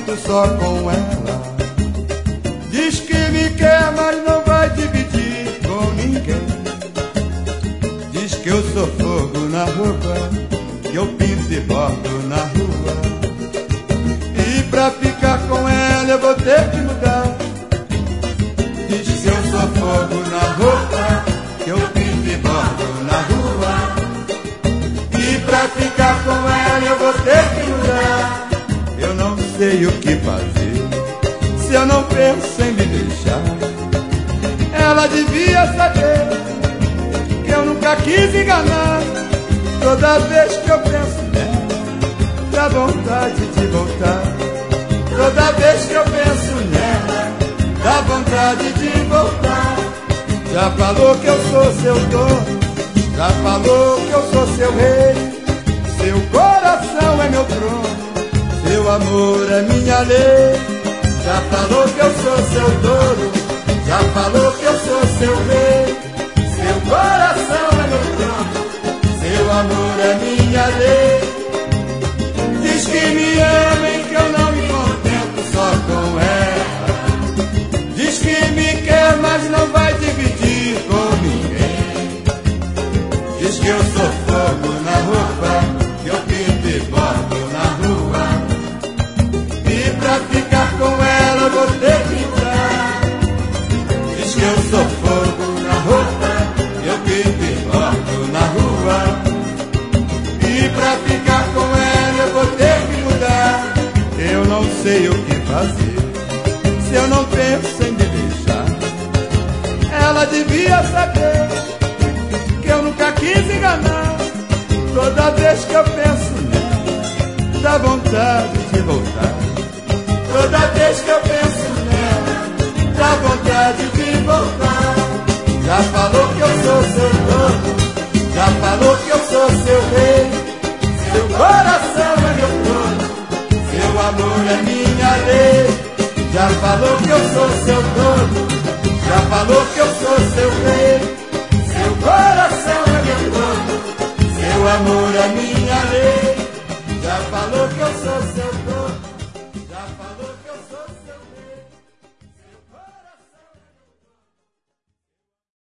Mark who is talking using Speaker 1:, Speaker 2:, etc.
Speaker 1: contento só com ela. Diz que me quer, mas não vai dividir com ninguém. Diz que eu sou fogo na roupa, que eu pinto e bordo na rua. E pra ficar com ela eu vou ter que mudar. Diz que eu sou fogo na roupa, que eu pinto e bordo na rua. E pra ficar com ela eu vou ter que mudar. Eu não sei o que fazer se eu não penso em me deixar. Ela devia saber que eu nunca quis enganar. Toda vez que eu penso nela, dá vontade de voltar. Toda vez que eu penso nela, dá vontade de voltar. Já falou que eu sou seu dono, já falou que eu sou seu rei. Seu coração é meu trono, seu amor é minha lei. Já falou que eu sou seu dono, já falou que eu sou seu rei. Seu coração é meu trono, seu amor é minha lei. Diz que me ama e que eu não me contento só com ela. Diz que me quer, mas não vai dividir com ninguém. Diz que eu sou fogo na roupa, que eu pinto e bordo na rua. E pra ficar com ela vou ter que mudar. Diz que eu sou fogo na roupa, que eu pinto e bordo na rua. E pra ficar com ela eu vou ter que mudar. Eu não sei o que fazer se eu não penso em me deixar. Ela devia saber que eu nunca quis enganar. Toda vez que eu penso nela, dá vontade de voltar. Toda vez que eu penso nela, dá vontade de voltar. Já falou que eu sou seu dono, já falou que eu sou seu rei.